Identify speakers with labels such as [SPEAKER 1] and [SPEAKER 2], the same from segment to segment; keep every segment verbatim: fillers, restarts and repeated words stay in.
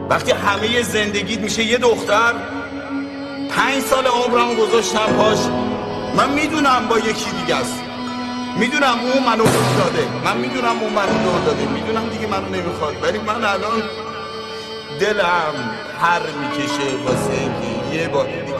[SPEAKER 1] وقتی همه زندگیت میشه یه دختر، پنج سال عمرم گذاشتم پاش. من میدونم با یکی دیگه است، میدونم اون منو دور داده، من میدونم اون منو دور داده، میدونم دیگه منو نمیخواد، ولی من الان دلم پر میکشه واسه اینکه یه بار دیگه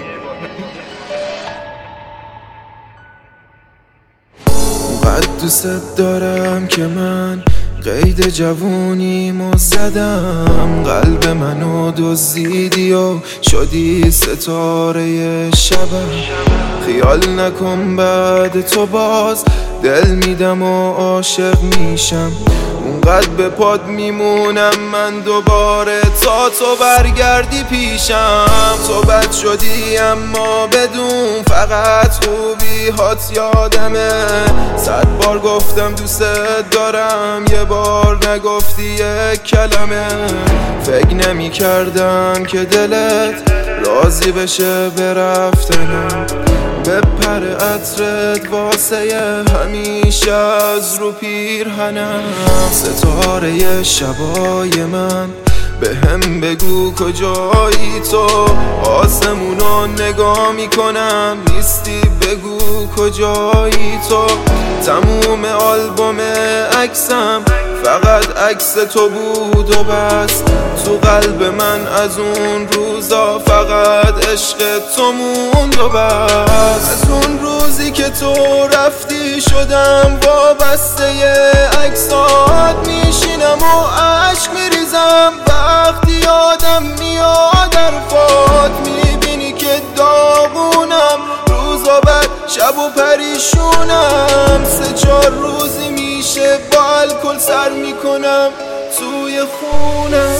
[SPEAKER 2] اونقدر دوست دارم که من قید جوونیمو زدم، قلب منو دزدیدی و شدی ستاره شبم. خیال نکن بعد تو باز دل میدم و عاشق میشم، اونقدر به پاد میمونم من دوباره تا تو برگردی پیشم. تو بد شدی اما بدون فقط خوبی هات یادمه، صد بار گفتم دوست دارم یه بار نگفتی یک کلمه. فکر نمی کردم که دلت راضی بشه به رفتنم، بپره عطرت واسه همیشه از رو پیرهنم. ستاره شبای من به هم بگو کجایی تو، آسمونو نگاه میکنم نیستی بگو کجایی تو. تموم آلبوم عکسم فقط عکس تو بود و بس، تو قلب من از اون روزا فقط عشق تو موند و بس. از اون روزی که تو رفتی شدم وابسته عکسات، میشینم و عشق میریزم وقتی یادم میاد حرفات. میبینی که داغونم روزا بعد شب و پریشونم، سه چهار روزی میشه با الکل سر میکنم توی خونم.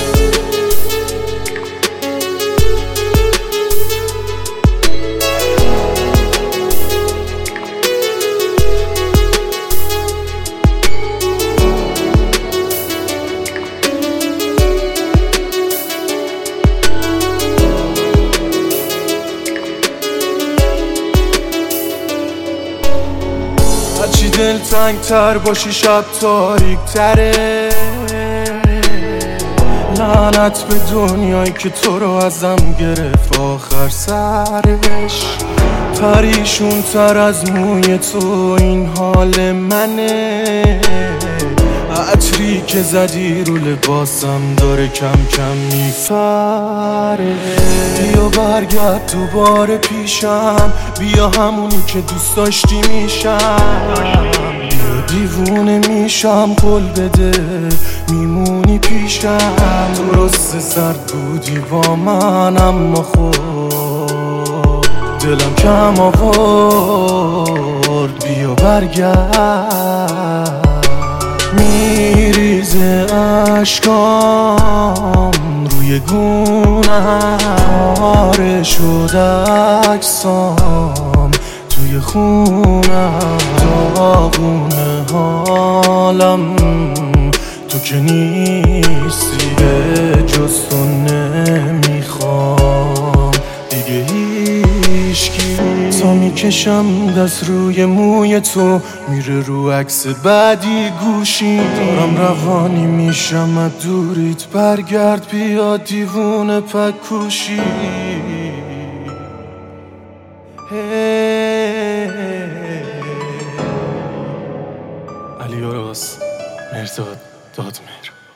[SPEAKER 3] هرچی دل تنگ تر باشی شب تاریک تره، لعنت به دنیایی که تو رو ازم گرفت آخر سرش. پریشون تر از موی تو این حال منه، عطری که زدی رو لباسم داره کم کم میپره. بیا برگرد دوباره پیشم، بیا همونی که دوست داشتی میشم. بیا دیوونه میشم قول بده میمونی پیشم. درست سرد بودی با من اما خود دلم کم آورد، بیا برگرد. میریزه عشقام روی گونه‌ام، آره شد عکسام توی خونم. داغونه حالم تو که نیستی، به جز تو نمیخوام دیگه هیچکی. تا میکشم دست روی موی تو میره رو عکس بعدی گوشی، دارم روانی میشم از دوریت، برگرد بیا دیوونه پکوشی. علی اراس، مرداد دادمهر.